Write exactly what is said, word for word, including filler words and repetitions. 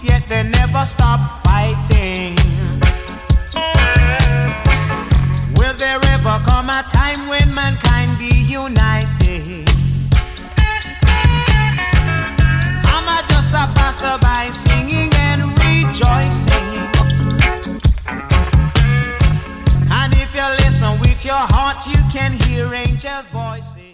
peace, yet they never stop fighting. Will there ever come a time when mankind be united? I'm a just a passerby singing and rejoicing. And if you listen with your heart, you can hear angels' voices.